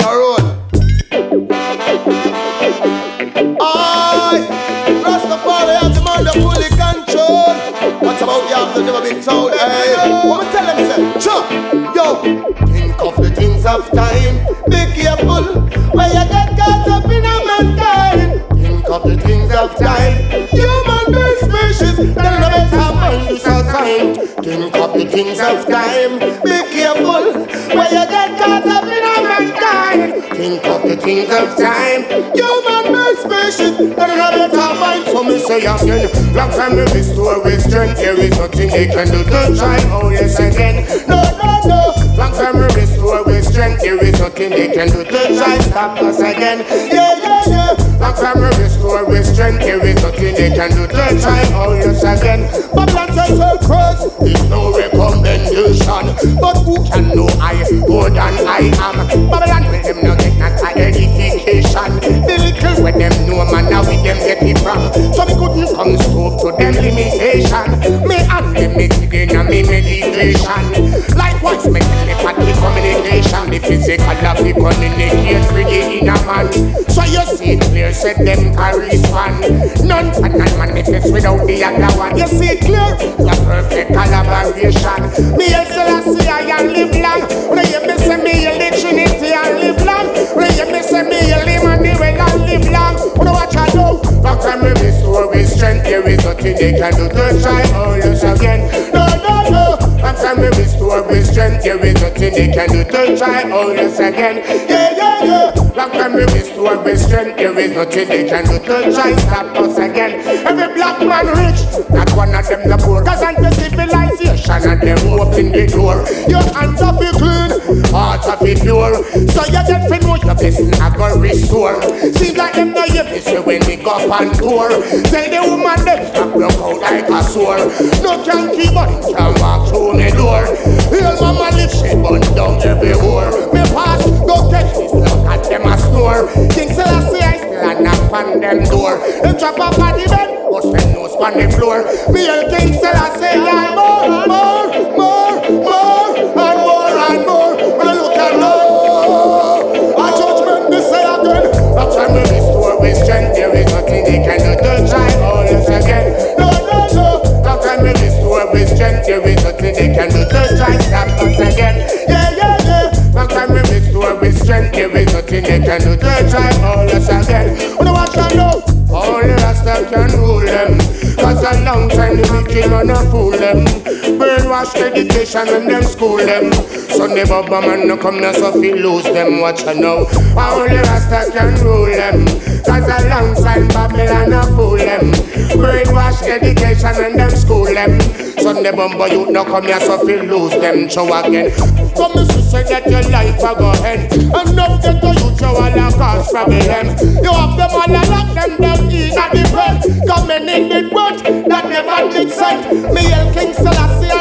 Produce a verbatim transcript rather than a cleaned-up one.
a road. I Rastafari has the man that fully control. What about the after never been told? Hey, what me tell them say? Sure, yo. Think of the things of time. Be careful where you get caught up in a mankind. Think of the things of time. Human being species, they'll never better mind this sign. Think of the things of time. Be careful where you get caught up in a mankind. Think of the things of time. Human being species, they'll never better mind. So me say again, long time we restore with strength. There is nothing they can do to try. Oh yes again, no no no. Long time we restore with strength. There is nothing they can do to try stop us again. Yeah yeah yeah. Long time we restore with strength. There is nothing they can do to try. Oh yes again. Babylon says so cross. There's no recommendation, but who can know I more than I am? Babylon with them no get not a edification. The little where them know man now with them get it from. So we couldn't come scope to them limitation. Me unlimited in a me meditation. Likewise me telepathic communication. The physical of the communicate with the inner man. So you see it clear, said them carry span. None can not manifest without the other one. You see it clear, the perfect collaboration. Me and Selassie I live long. When you miss me, you live Trinity I live long. When you miss me, you live Emmanuel I live long. When I watch I know, long time we restore with strength. There is nothing they can do to try all this again. No, no, no. Long time we restore with strength. There is nothing they can do to try all this again. Yeah, yeah, yeah. Long time we restore with strength. There is nothing they can do to try stop us again. Every black man rich, not one of them the poor. Cause anti-civilization and them open the door. Your hands are be clean, heart are be pure. So you get to know your blessing I go restore. Seems like them know you miss you when they go up on tour. Tell the woman them stop look out like a sore. No can keep on, can walk through the door. Here's mama live she burn down every whore. Me pass, go catch this look at them a snore. Think till I see I still a knock on them door. Them drop off on the bed, must spend nose on the floor. Me and King till I say I more, more, more, more, and more and more. When I look at no, our judgment they say again. That's why we restore with strength. There is nothing they can do to try all this again. No, no, no. That's why we restore with strength. There is nothing they can do to try stop us again. Yeah, yeah, yeah. That's why we restore with strength. There is nothing they can do to try all this again. When I watch I know, all the Rasta can rule them. Cause a long time the wicked man a fool them. Brainwash education and them school them. So never man no come now so fi lose them. Watch I know, all the Rasta can rule them. Cause a long time Babylon a fool them. Brainwash education and them school them. So never but you no come here so fi lose them. Show again. Come me say that your life a go end. And now get to you to all a cause problem. You have them all a lock them down in a the bed. Coming in the boat that never did set. Me and King Selassie